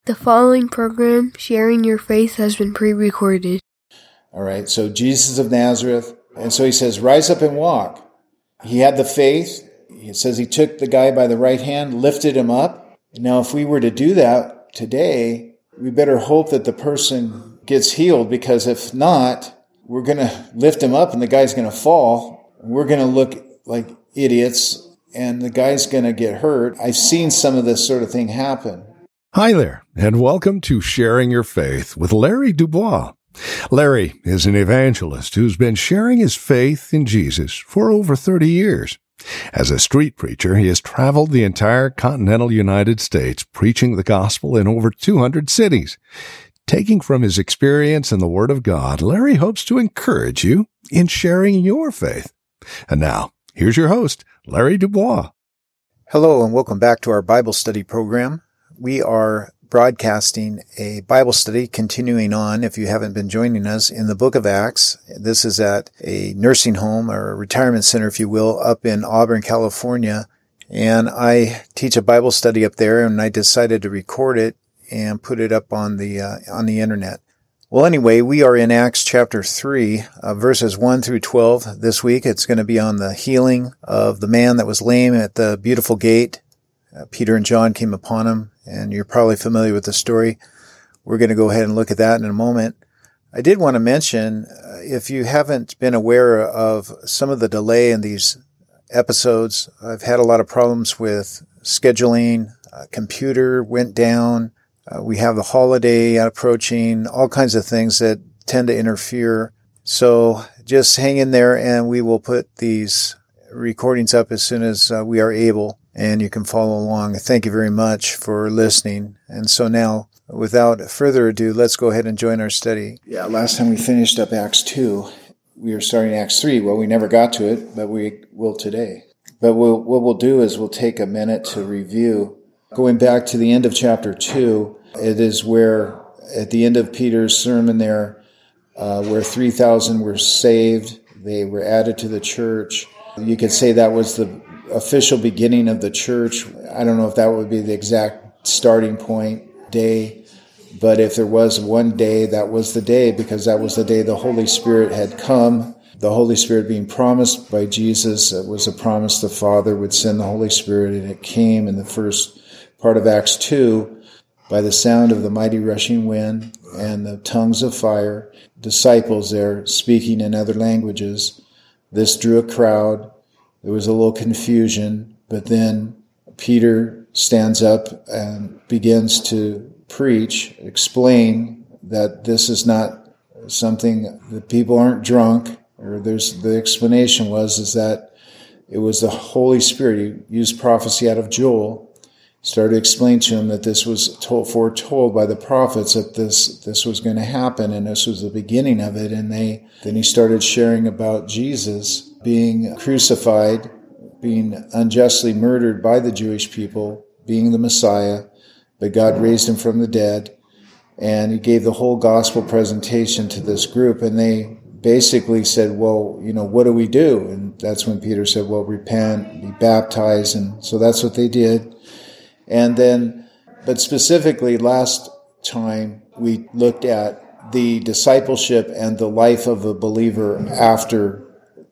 The following program, Sharing Your Faith, has been pre-recorded. All right, so Jesus of Nazareth, and so he says, rise up and walk. He had the faith. It says he took the guy by the right hand, lifted him up. Now, if we were to do that today, we better hope that the person gets healed, because if not, we're going to lift him up and the guy's going to fall. We're going to look like idiots and the guy's going to get hurt. I've seen some of this sort of thing happen. Hi there, and welcome to Sharing Your Faith with Larry Dubois. Larry is an evangelist who's been sharing his faith in Jesus for over 30 years. As a street preacher, he has traveled the entire continental United States preaching the gospel in over 200 cities. Taking from his experience in the Word of God, Larry hopes to encourage you in sharing your faith. And now, here's your host, Larry Dubois. Hello, and welcome back to our Bible study program. We are broadcasting a Bible study continuing on, if you haven't been joining us, in the book of Acts. This is at a nursing home or a retirement center, if you will, up in Auburn, California. And I teach a Bible study up there, and I decided to record it and put it up on the internet. Well, anyway, we are in Acts chapter 3, verses 1 through 12 this week. It's going to be on the healing of the man that was lame at the Beautiful Gate. Peter and John came upon him, and you're probably familiar with the story. We're going to go ahead and look at that in a moment. I did want to mention, if you haven't been aware of some of the delay in these episodes, I've had a lot of problems with scheduling. Computer went down. We have the holiday approaching, all kinds of things that tend to interfere. So just hang in there, and we will put these recordings up as soon as we are able, and you can follow along. Thank you very much for listening. And so now, without further ado, let's go ahead and join our study. Yeah, last time we finished up Acts 2, we were starting Acts 3. Well, we never got to it, but we will today. But what we'll do is we'll take a minute to review. Going back to the end of chapter 2, it is where, at the end of Peter's sermon there, where 3,000 were saved, they were added to the church. You could say that was the official beginning of the church. I don't know if that would be the exact starting point day, but if there was one day, that was the day, because that was the day the Holy Spirit had come. The Holy Spirit being promised by Jesus, it was a promise the Father would send the Holy Spirit, and it came in the first part of Acts 2 by the sound of the mighty rushing wind and the tongues of fire, disciples there speaking in other languages. This drew a crowd. There was a little confusion, but then Peter stands up and begins to preach, explain that this is not something, that people aren't drunk, or the explanation is that it was the Holy Spirit. He used prophecy out of Joel, started to explain to him that this was foretold by the prophets, that this was going to happen, and this was the beginning of it. And then he started sharing about Jesus being crucified, being unjustly murdered by the Jewish people, being the Messiah, but God raised him from the dead. And he gave the whole gospel presentation to this group, and they basically said, well, what do we do? And that's when Peter said, well, repent, be baptized. And so that's what they did. And then, but specifically last time, we looked at the discipleship and the life of a believer after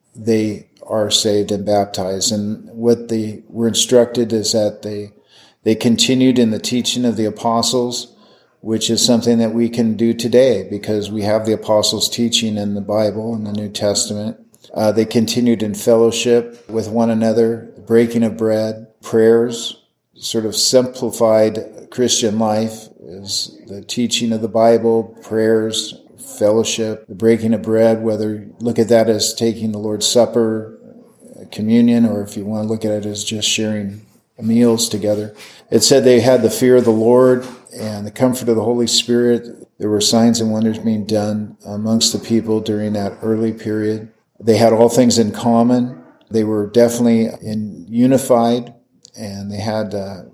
they are saved and baptized. And what they were instructed is that they continued in the teaching of the apostles, which is something that we can do today because we have the apostles' teaching in the Bible, in the New Testament. They continued in fellowship with one another, breaking of bread, prayers. Sort of simplified Christian life is the teaching of the Bible, prayers, fellowship, the breaking of bread, whether you look at that as taking the Lord's Supper, communion, or if you want to look at it as just sharing meals together. It said they had the fear of the Lord and the comfort of the Holy Spirit. There were signs and wonders being done amongst the people during that early period. They had all things in common. They were definitely unified. And they had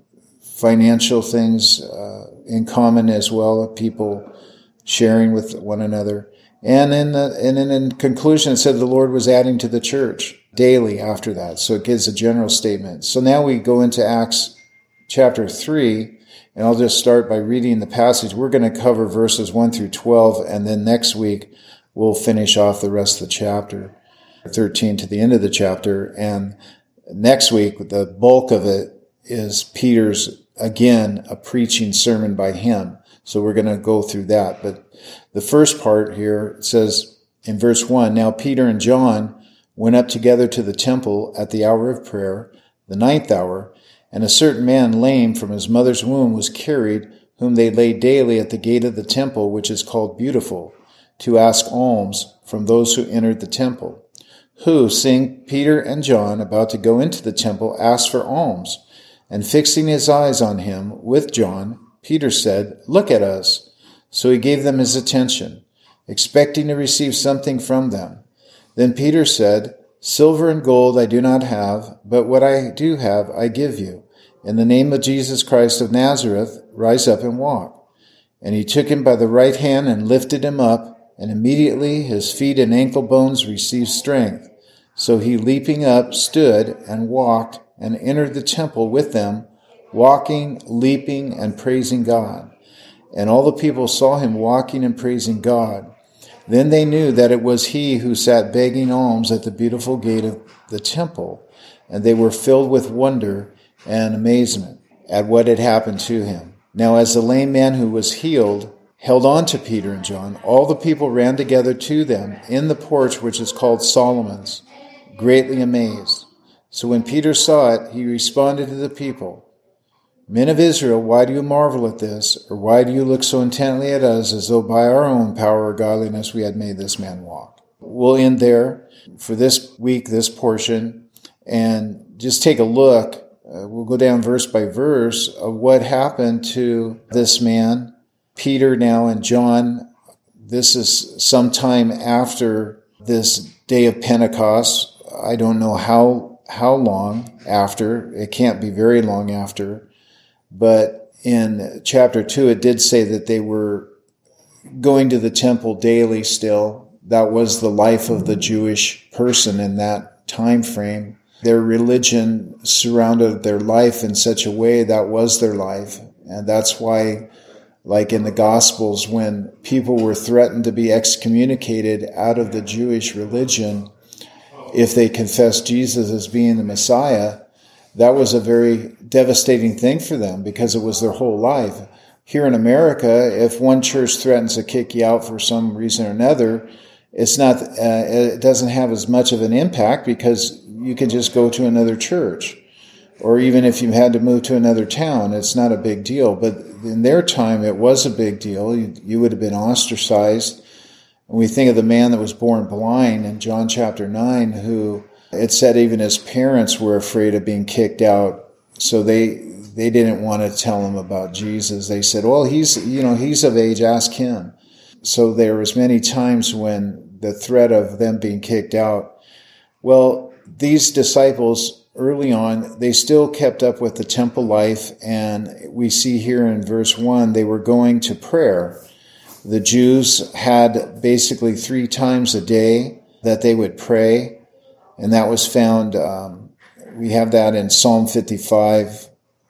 financial things in common as well, people sharing with one another. And in conclusion, it said the Lord was adding to the church daily after that. So it gives a general statement. So now we go into Acts chapter 3, And I'll just start by reading the passage. We're going to cover verses 1 through 12, and then next week we'll finish off the rest of the chapter, 13 to the end of the chapter. And next week, the bulk of it is Peter's, again, a preaching sermon by him. So we're going to go through that. But the first part here says in verse 1, "Now Peter and John went up together to the temple at the hour of prayer, the 9th hour, and a certain man lame from his mother's womb was carried, whom they laid daily at the gate of the temple, which is called Beautiful, to ask alms from those who entered the temple, who, seeing Peter and John about to go into the temple, asked for alms. And fixing his eyes on him with John, Peter said, 'Look at us.' So he gave them his attention, expecting to receive something from them. Then Peter said, 'Silver and gold I do not have, but what I do have I give you. In the name of Jesus Christ of Nazareth, rise up and walk.' And he took him by the right hand and lifted him up, and immediately his feet and ankle bones received strength. So he, leaping up, stood and walked and entered the temple with them, walking, leaping, and praising God. And all the people saw him walking and praising God. Then they knew that it was he who sat begging alms at the Beautiful gate of the temple, and they were filled with wonder and amazement at what had happened to him. Now as the lame man who was healed held on to Peter and John, all the people ran together to them in the porch which is called Solomon's, greatly amazed. So when Peter saw it, he responded to the people, 'Men of Israel, why do you marvel at this? Or why do you look so intently at us as though by our own power or godliness we had made this man walk?'" We'll end there for this week, this portion, and just take a look. We'll go down verse by verse of what happened to this man, Peter now and John. This is sometime after this day of Pentecost. I don't know how long after. It can't be very long after. But in chapter 2, it did say that they were going to the temple daily still. That was the life of the Jewish person in that time frame. Their religion surrounded their life in such a way that was their life. And that's why, like in the Gospels, when people were threatened to be excommunicated out of the Jewish religion, if they confessed Jesus as being the Messiah, that was a very devastating thing for them because it was their whole life. Here in America, if one church threatens to kick you out for some reason or another, it doesn't have as much of an impact because you can just go to another church. Or even if you had to move to another town, it's not a big deal. But in their time, it was a big deal. You would have been ostracized. And we think of the man that was born blind in John chapter 9, who it said even his parents were afraid of being kicked out. So they didn't want to tell him about Jesus. They said, well, he's of age, ask him. So there was many times when the threat of them being kicked out. Well, these disciples early on, they still kept up with the temple life, and we see here in verse 1, they were going to prayer. The Jews had basically 3 times a day that they would pray, and that was found, we have that in Psalm 55.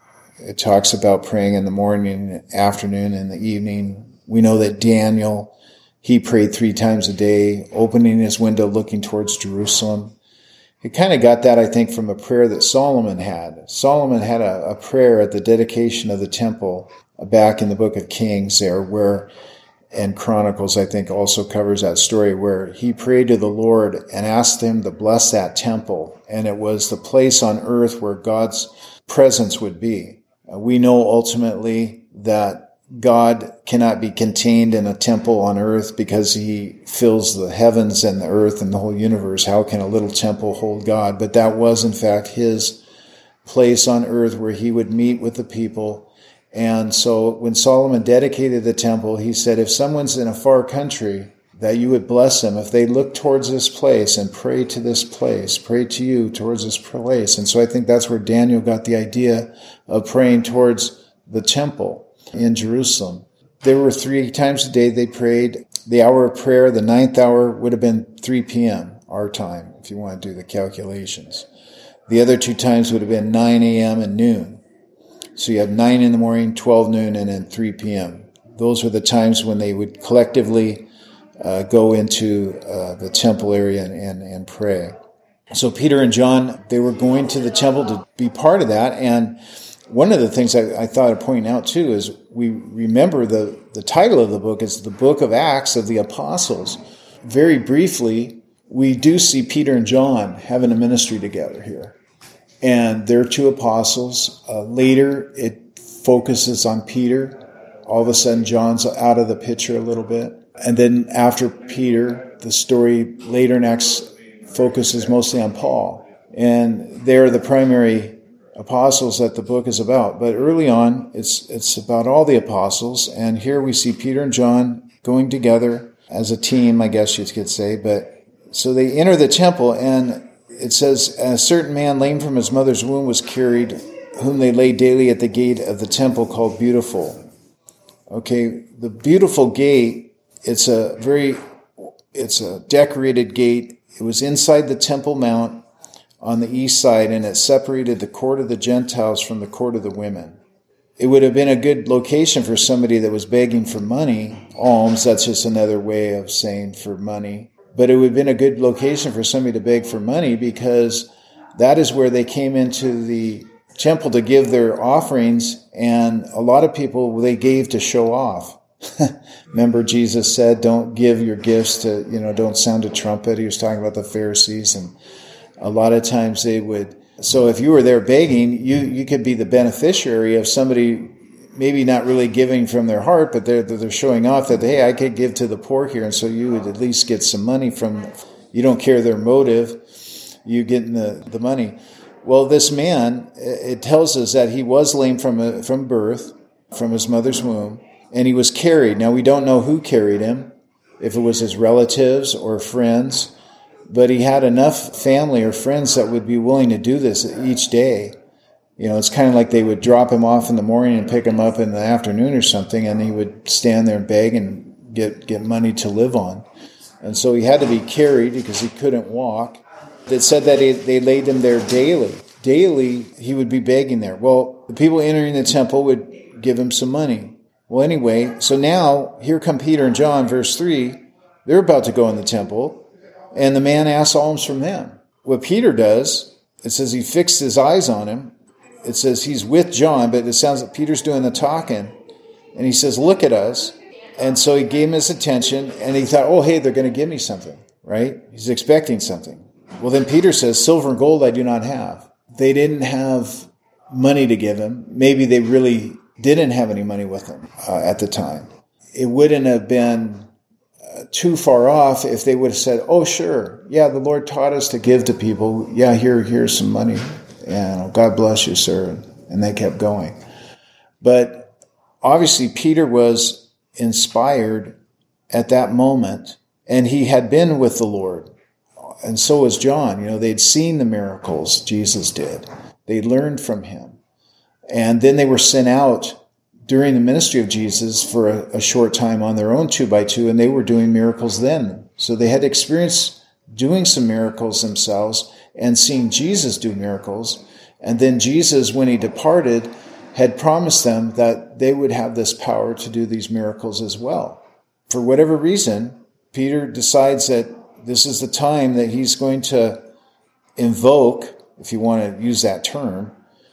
It talks about praying in the morning, afternoon, and the evening. We know that Daniel, he prayed 3 times a day, opening his window, looking towards Jerusalem. He kind of got that, I think, from a prayer that Solomon had. Solomon had a prayer at the dedication of the temple back in the book of Kings there, and Chronicles, I think, also covers that story, where he prayed to the Lord and asked him to bless that temple. And it was the place on earth where God's presence would be. We know ultimately that God cannot be contained in a temple on earth because he fills the heavens and the earth and the whole universe. How can a little temple hold God? But that was, in fact, his place on earth where he would meet with the people. And so when Solomon dedicated the temple, he said, if someone's in a far country, that you would bless them if they look towards this place and pray to this place, pray to you towards this place. And so I think that's where Daniel got the idea of praying towards the temple in Jerusalem. There were 3 times a day they prayed. The hour of prayer, the 9th hour, would have been 3 p.m., our time, if you want to do the calculations. The other 2 times would have been 9 a.m. and noon. So you have 9 in the morning, 12 noon, and then 3 p.m. Those were the times when they would collectively go into the temple area and pray. So Peter and John, they were going to the temple to be part of that. And one of the things I thought of pointing out too is we remember the title of the book is the Book of Acts of the Apostles. Very briefly, we do see Peter and John having a ministry together here. And they're 2 apostles. Later, it focuses on Peter. All of a sudden, John's out of the picture a little bit. And then after Peter, the story later in Acts focuses mostly on Paul. And they're the primary apostles that the book is about. But early on, it's about all the apostles. And here we see Peter and John going together as a team, I guess you could say. But so they enter the temple, and it says, a certain man lame from his mother's womb was carried, whom they laid daily at the gate of the temple called Beautiful. Okay, the Beautiful Gate, it's a decorated gate. It was inside the Temple Mount on the east side, and it separated the court of the Gentiles from the court of the women. It would have been a good location for somebody that was begging for money. Alms, that's just another way of saying for money. But it would have been a good location for somebody to beg for money, because that is where they came into the temple to give their offerings, and a lot of people, they gave to show off. Remember, Jesus said, don't give your gifts to, don't sound a trumpet. He was talking about the Pharisees, and a lot of times they would. So if you were there begging, you could be the beneficiary of somebody maybe not really giving from their heart, but they're showing off that, hey, I could give to the poor here, and so you would at least get some money from, you don't care their motive, you get the money. Well, this man, it tells us that he was lame from birth, from his mother's womb, and he was carried. Now, we don't know who carried him, if it was his relatives or friends, but he had enough family or friends that would be willing to do this each day. It's kind of like they would drop him off in the morning and pick him up in the afternoon or something, and he would stand there and beg and get money to live on. And so he had to be carried because he couldn't walk. It said that they laid him there daily. Daily, he would be begging there. Well, the people entering the temple would give him some money. Well, anyway, so now, here come Peter and John, verse 3. They're about to go in the temple, and the man asks alms from them. What Peter does, it says he fixed his eyes on him. It says he's with John, but it sounds like Peter's doing the talking. And he says, look at us. And so he gave him his attention, and he thought, oh, hey, they're going to give me something, right? He's expecting something. Well, then Peter says, silver and gold I do not have. They didn't have money to give him. Maybe they really didn't have any money with them at the time. It wouldn't have been too far off if they would have said, oh, sure, yeah, the Lord taught us to give to people. Yeah, here's some money. And God bless you, sir. And they kept going. But obviously Peter was inspired at that moment, and he had been with the Lord. And so was John. They'd seen the miracles Jesus did. They learned from him. And then they were sent out during the ministry of Jesus for a short time on their own 2x2, and they were doing miracles then. So they had experience doing some miracles themselves and seeing Jesus do miracles. And then Jesus, when he departed, had promised them that they would have this power to do these miracles as well. For whatever reason, Peter decides that this is the time that he's going to invoke, if you want to use that term,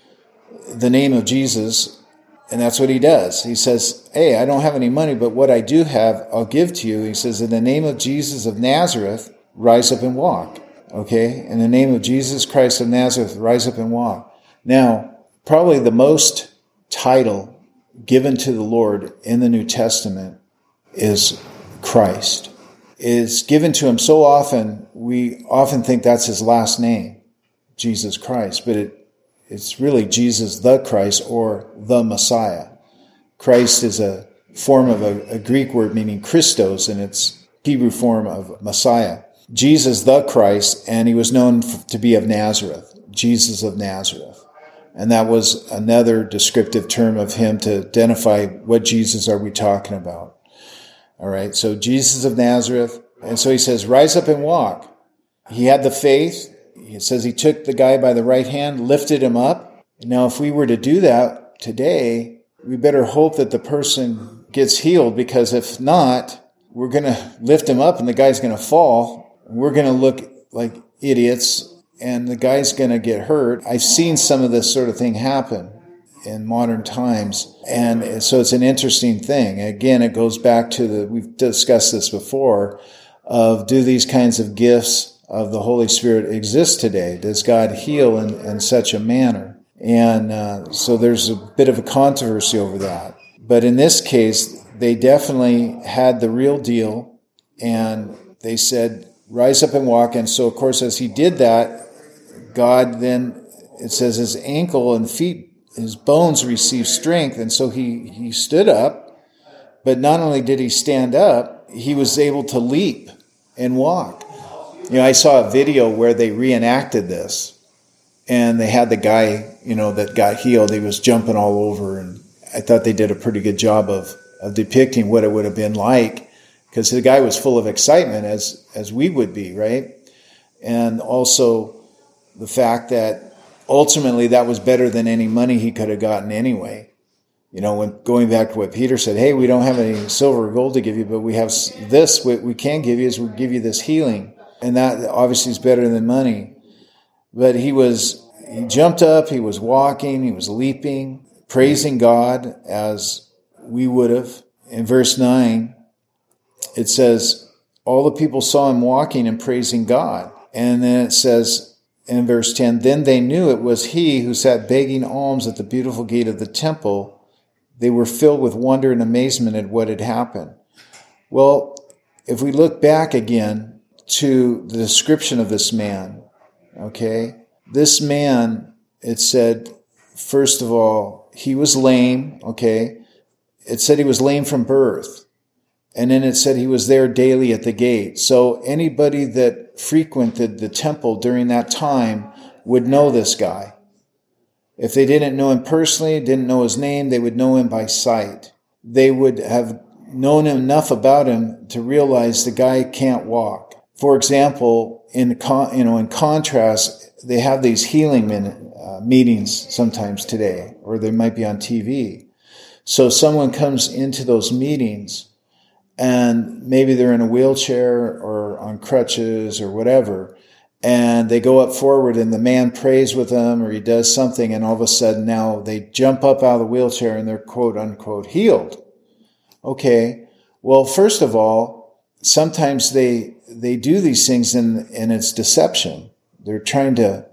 the name of Jesus. And that's what he does. He says, hey, I don't have any money, but what I do have, I'll give to you. He says, in the name of Jesus of Nazareth, rise up and walk. Okay? In the name of Jesus Christ of Nazareth, rise up and walk. Now, probably the most title given to the Lord in the New Testament is Christ. Is given to him so often, we often think that's his last name, Jesus Christ, but it's really Jesus the Christ or the Messiah. Christ is a form of a Greek word meaning Christos, and it's Hebrew form of Messiah. Jesus the Christ, and he was known to be of Nazareth, Jesus of Nazareth. And that was another descriptive term of him to identify what Jesus are we talking about. All right, so Jesus of Nazareth. And so he says, rise up and walk. He had the faith. It says he took the guy by the right hand, lifted him up. Now, if we were to do that, today, we better hope that the person gets healed, because if not, we're going to lift him up and the guy's going to fall. We're going to look like idiots and the guy's going to get hurt. I've seen some of this sort of thing happen in modern times. And so it's an interesting thing. Again, it goes back to we've discussed this before, of do these kinds of gifts of the Holy Spirit exist today? Does God heal in such a manner? And so there's a bit of a controversy over that. But in this case, they definitely had the real deal, and they said, rise up and walk. And so, of course, as he did that, God then, it says his ankle and feet, his bones received strength. And so he stood up, but not only did he stand up, he was able to leap and walk. I saw a video where they reenacted this, and they had the guy, that got healed. He was jumping all over, and I thought they did a pretty good job of depicting what it would have been like, because the guy was full of excitement, as we would be, right? And also the fact that ultimately that was better than any money he could have gotten anyway. When going back to what Peter said, hey, we don't have any silver or gold to give you, but we have this. What we can give you is we give you this healing. And that obviously is better than money. But he jumped up, he was walking, he was leaping, praising God as we would have. In verse 9, it says, all the people saw him walking and praising God. And then it says in verse 10, then they knew it was he who sat begging alms at the beautiful gate of the temple. They were filled with wonder and amazement at what had happened. Well, if we look back again to the description of this man, okay, this man, it said, first of all, he was lame, okay. It said he was lame from birth. And then it said he was there daily at the gate. So anybody that frequented the temple during that time would know this guy. If they didn't know him personally, didn't know his name, they would know him by sight. They would have known enough about him to realize the guy can't walk. For example, in contrast, they have these healing meetings sometimes today, or they might be on TV. So someone comes into those meetings, and maybe they're in a wheelchair or on crutches or whatever, and they go up forward and the man prays with them, or he does something, and all of a sudden now they jump up out of the wheelchair and they're quote unquote healed. Okay, well, first of all, sometimes they do these things and it's deception. They're trying to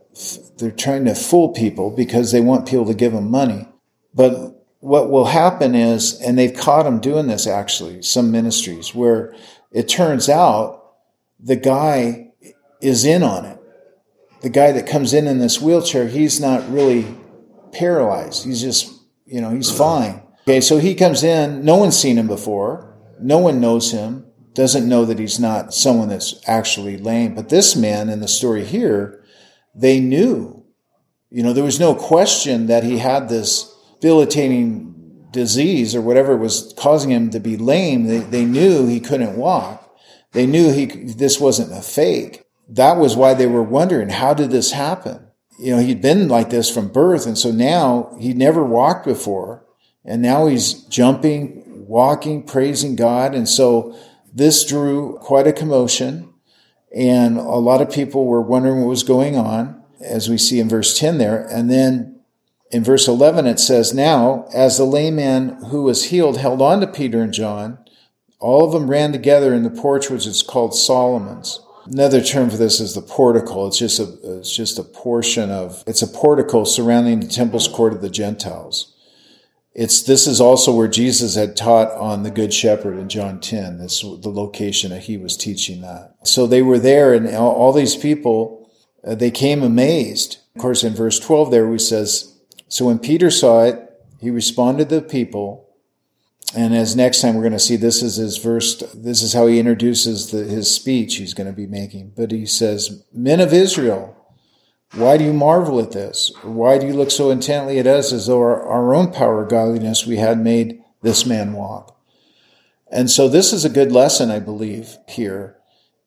fool people because they want people to give them money. But what will happen is, and they've caught them doing this actually, some ministries, where it turns out the guy is in on it. The guy that comes in this wheelchair, he's not really paralyzed. He's just, he's fine. Okay, so he comes in, no one's seen him before. No one knows him, doesn't know that he's not someone that's actually lame. But this man in the story here, they knew. There was no question that he had this debilitating disease or whatever was causing him to be lame. They knew he couldn't walk. They knew this wasn't a fake. That was why they were wondering, how did this happen? He'd been like this from birth, and so now he never walked before, and now he's jumping, walking, praising God. And so this drew quite a commotion, and a lot of people were wondering what was going on, as we see in verse 10 there. And then in verse 11 it says, now, as the lame man who was healed held on to Peter and John, all of them ran together in the porch, which is called Solomon's. Another term for this is the portico. It's just a portion of, it's a portico surrounding the temple's court of the Gentiles. This is also where Jesus had taught on the Good Shepherd in John 10. This is the location that he was teaching that. So they were there, and all these people, they came amazed. Of course, in verse 12 there, he says, so when Peter saw it, he responded to the people. And as next time we're going to see, this is his verse. This is how he introduces his speech he's going to be making. But he says, men of Israel, why do you marvel at this? Or why do you look so intently at us as though our own power or godliness we had made this man walk? And so this is a good lesson, I believe, here,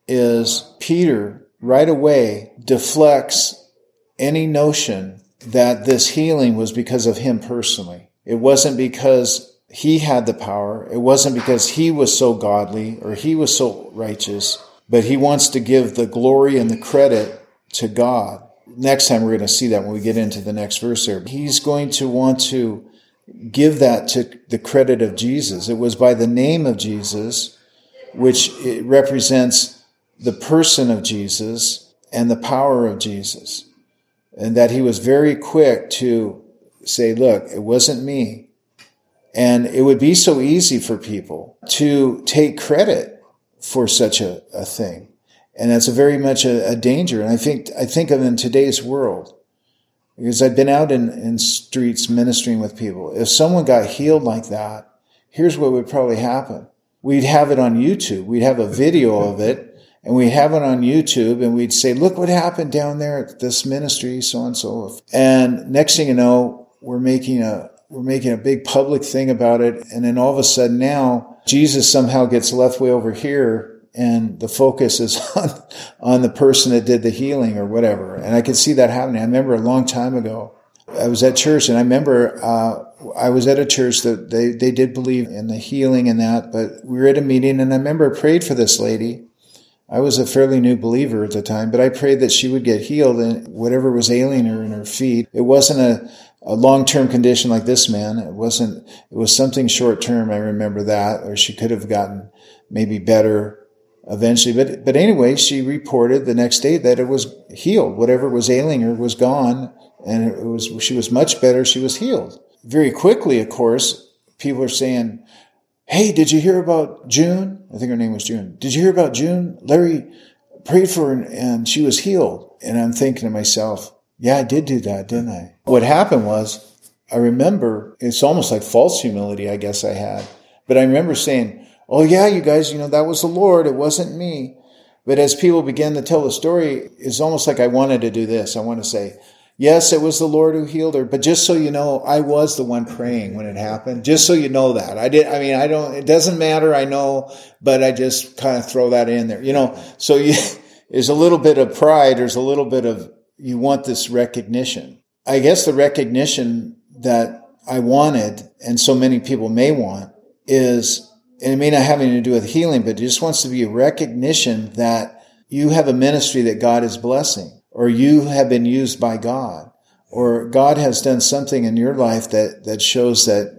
is Peter right away deflects any notion that this healing was because of him personally. It wasn't because he had the power. It wasn't because he was so godly or he was so righteous, but he wants to give the glory and the credit to God. Next time we're going to see that when we get into the next verse there. He's going to want to give that to the credit of Jesus. It was by the name of Jesus, which it represents the person of Jesus and the power of Jesus. And that he was very quick to say, look, it wasn't me. And it would be so easy for people to take credit for such a thing. And that's very much a danger. And I think of in today's world, because I've been out in streets ministering with people. If someone got healed like that, here's what would probably happen. We'd have it on YouTube. We'd have a video of it, and we'd have it on YouTube, and we'd say, look what happened down there at this ministry, so and so. And next thing you know, we're making a big public thing about it. And then all of a sudden now, Jesus somehow gets left way over here, and the focus is on the person that did the healing or whatever. And I could see that happening. I remember a long time ago, I was at church, and I remember I was at a church that they did believe in the healing and that, but we were at a meeting, and I remember I prayed for this lady. I was a fairly new believer at the time, but I prayed that she would get healed and whatever was ailing her in her feet. It wasn't a long-term condition like this man. It was something short-term. I remember that, or she could have gotten maybe better eventually. But anyway, she reported the next day that it was healed. Whatever was ailing her was gone, and she was much better. She was healed. Very quickly, of course, people are saying, hey, did you hear about June? I think her name was June. Did you hear about June? Larry prayed for her and she was healed. And I'm thinking to myself, yeah, I did do that, didn't I? What happened was, I remember, it's almost like false humility, I guess I had. But I remember saying, oh yeah, you guys, that was the Lord. It wasn't me. But as people began to tell the story, it's almost like I wanted to do this. I want to say, yes, it was the Lord who healed her. But just so you know, I was the one praying when it happened. Just so you know that. It doesn't matter, I know, but I just kind of throw that in there. So there's a little bit of pride. There's a little bit of, you want this recognition. I guess the recognition that I wanted, and so many people may want, is, and it may not have anything to do with healing, but it just wants to be a recognition that you have a ministry that God is blessing, or you have been used by God, or God has done something in your life that shows that,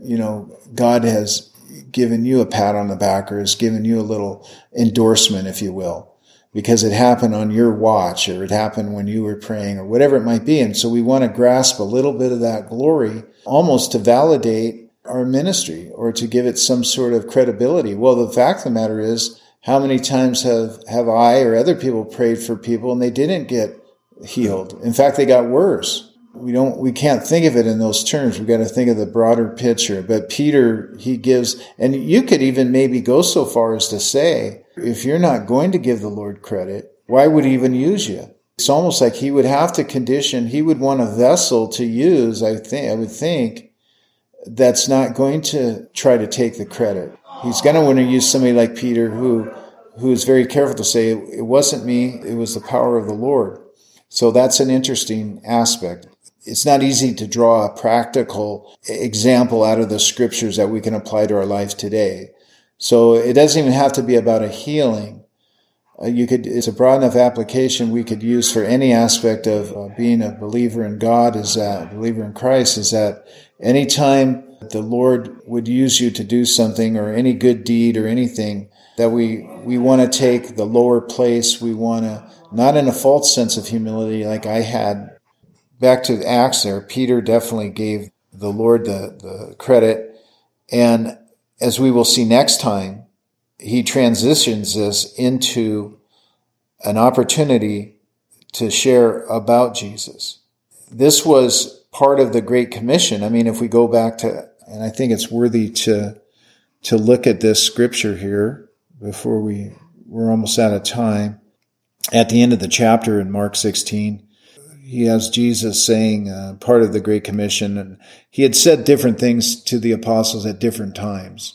God has given you a pat on the back, or has given you a little endorsement, if you will, because it happened on your watch, or it happened when you were praying, or whatever it might be. And so we want to grasp a little bit of that glory, almost to validate our ministry or to give it some sort of credibility. Well, the fact of the matter is, how many times have I or other people prayed for people and they didn't get healed? In fact, they got worse. We can't think of it in those terms. We've got to think of the broader picture. But Peter, he gives, and you could even maybe go so far as to say, if you're not going to give the Lord credit, why would he even use you? It's almost like he would have to condition, he would want a vessel to use, I would think, that's not going to try to take the credit. He's going to want to use somebody like Peter who is very careful to say, it wasn't me, it was the power of the Lord. So that's an interesting aspect. It's not easy to draw a practical example out of the scriptures that we can apply to our life today. So it doesn't even have to be about a healing. It's a broad enough application we could use for any aspect of being a believer in God, is that a believer in Christ, is that anytime the Lord would use you to do something, or any good deed or anything, that we want to take the lower place. We want to, not in a false sense of humility like I had. Back to Acts there, Peter definitely gave the Lord the credit. And as we will see next time, he transitions this into an opportunity to share about Jesus. This was part of the Great Commission. I mean, if we go back to, and I think it's worthy to look at this scripture here before we're almost out of time. At the end of the chapter in Mark 16, he has Jesus saying part of the Great Commission, and he had said different things to the apostles at different times.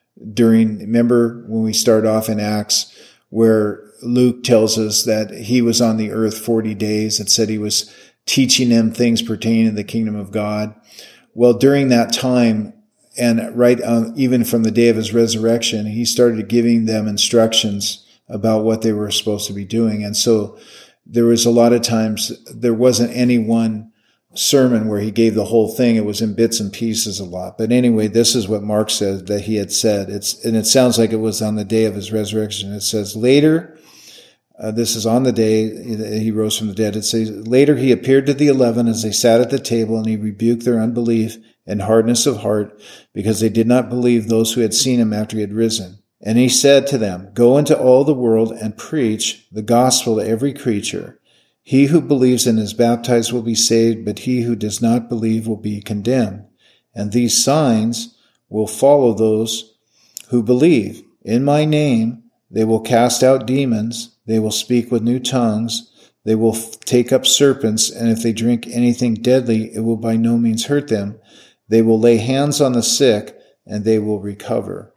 Remember when we start off in Acts, where Luke tells us that he was on the earth 40 days and said he was teaching them things pertaining to the kingdom of God. Well, during that time, and even from the day of his resurrection, he started giving them instructions about what they were supposed to be doing. And so there was a lot of times, there wasn't any one sermon where he gave the whole thing. It was in bits and pieces a lot. But anyway, this is what Mark said that he had said. And it sounds like it was on the day of his resurrection. It says, later, this is on the day he rose from the dead. It says, later he appeared to the 11 as they sat at the table, and he rebuked their unbelief and hardness of heart, because they did not believe those who had seen him after he had risen. And he said to them, go into all the world and preach the gospel to every creature. He who believes and is baptized will be saved, but he who does not believe will be condemned. And these signs will follow those who believe. In my name they will cast out demons, they will speak with new tongues, they will take up serpents, and if they drink anything deadly, it will by no means hurt them. They will lay hands on the sick, and they will recover.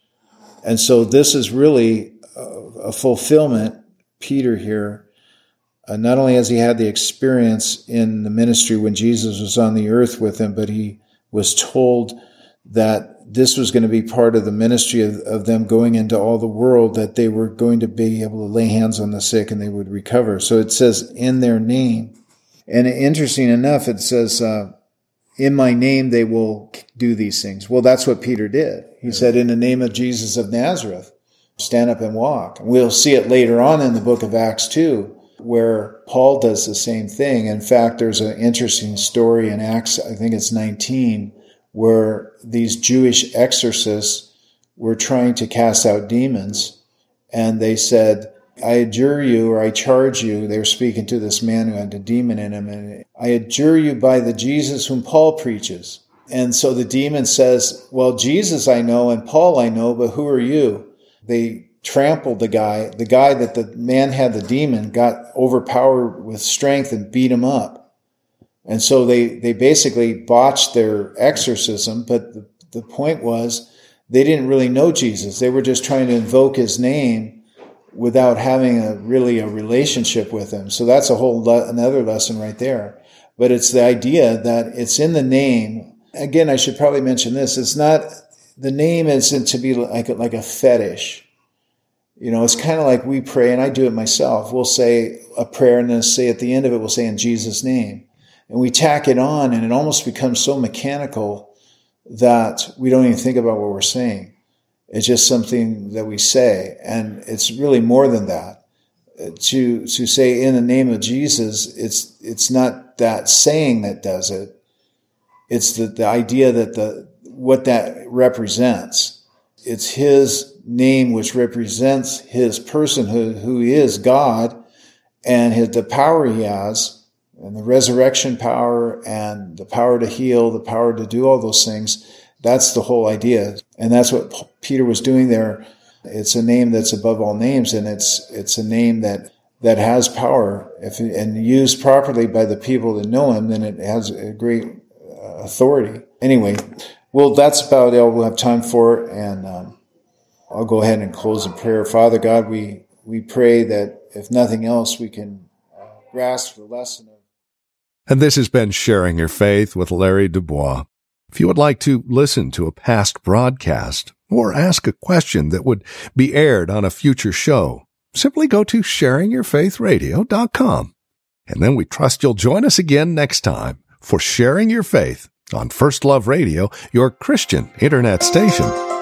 And so this is really a fulfillment, Peter here. Not only has he had the experience in the ministry when Jesus was on the earth with him, but he was told that this was going to be part of the ministry of them going into all the world, that they were going to be able to lay hands on the sick and they would recover. So it says, in their name. And interesting enough, it says, in my name they will do these things. Well, that's what Peter did. He said, in the name of Jesus of Nazareth, stand up and walk. We'll see it later on in the book of Acts too, where Paul does the same thing. In fact, there's an interesting story in Acts, I think it's 19, where these Jewish exorcists were trying to cast out demons. And they said, I adjure you, or I charge you, they were speaking to this man who had a demon in him, and I adjure you by the Jesus whom Paul preaches. And so the demon says, well, Jesus I know and Paul I know, but who are you? They trampled the guy that the man had the demon, got overpowered with strength and beat him up. And so they basically botched their exorcism, but the point was they didn't really know Jesus. They were just trying to invoke his name without having really a relationship with him. So that's another lesson right there. But it's the idea that it's in the name. Again, I should probably mention this. It's not, the name isn't to be like a fetish. You know, it's kind of like we pray, and I do it myself. We'll say a prayer and then say at the end of it, we'll say in Jesus' name. And we tack it on, and it almost becomes so mechanical that we don't even think about what we're saying. It's just something that we say, and it's really more than that. To say in the name of Jesus, it's not that saying that does it. It's the idea that what that represents. It's his name which represents his personhood, who he is, God, and the power he has, and the resurrection power, and the power to heal, the power to do all those things. That's the whole idea. And that's what Peter was doing there. It's a name that's above all names, and it's a name that has power. And used properly by the people that know him, then it has a great authority. Anyway, well, that's about all we'll have time for, and I'll go ahead and close in prayer. Father God, we pray that if nothing else, we can grasp the lesson of. And this has been Sharing Your Faith with Larry Dubois. If you would like to listen to a past broadcast or ask a question that would be aired on a future show, simply go to sharingyourfaithradio.com. And then we trust you'll join us again next time for Sharing Your Faith on First Love Radio, your Christian internet station.